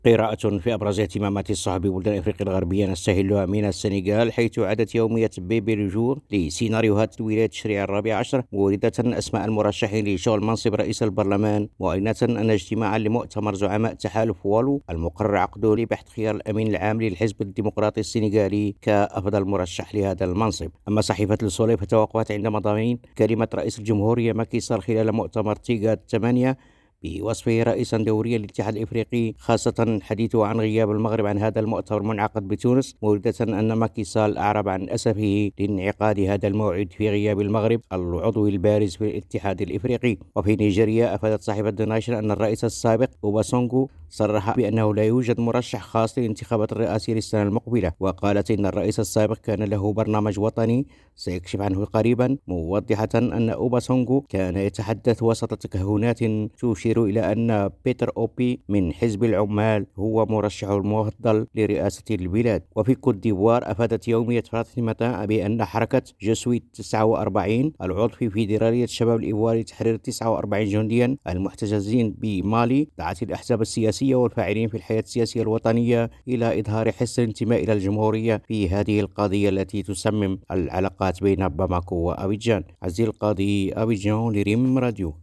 قراءة في أبرز اهتمامات الصحف ببلدان أفريقيا الغربية نستهلها من السنغال، حيث عادت يومية بيبي رجور لسيناريوهات الولاية التشريعية الرابعة عشر، موردة أسماء المرشحين لشغل منصب رئيس البرلمان، معلنة أن اجتماعا لمؤتمر زعماء تحالف والو المقرر عقده لبحث خيار الأمين العام للحزب الديمقراطي السنغالي كأفضل مرشح لهذا المنصب. أما صحيفة السولي فتوقفت عند مضامين كلمة رئيس الجمهورية ماكي سال خلال مؤتمر تيغاد 8 بوصفه رئيسا دوريا للاتحاد الافريقي، خاصه حديثه عن غياب المغرب عن هذا المؤتمر المنعقد بتونس، موردة ان ماكي سال اعرب عن اسفه لانعقاد هذا الموعد في غياب المغرب العضو البارز في الاتحاد الافريقي. وفي نيجيريا افادت صحيفه ذا ناشن ان الرئيس السابق اوباسونغو صرح بانه لا يوجد مرشح خاص للانتخابات الرئاسيه للسنه المقبله، وقالت ان الرئيس السابق كان له برنامج وطني سيكشف عنه قريبا، موضحه ان اوباسونغو كان يتحدث وسط تكهنات تشير إلى أن بيتر أوبي من حزب العمال هو مرشحه المفضل لرئاسة البلاد. وفي كوت ديفوار أفادت يومية فاطمة بأن حركة جسوي 49 العضو في فيدرالية الشباب الإيفواري لتحرير 49 جنديا المحتجزين بمالي دعت الأحزاب السياسية والفاعلين في الحياة السياسية الوطنية إلى إظهار حس الانتماء إلى الجمهورية في هذه القضية التي تسمم العلاقات بين باماكو وأبيجان. عزيز القاضي، أبيجان، لريم راديو.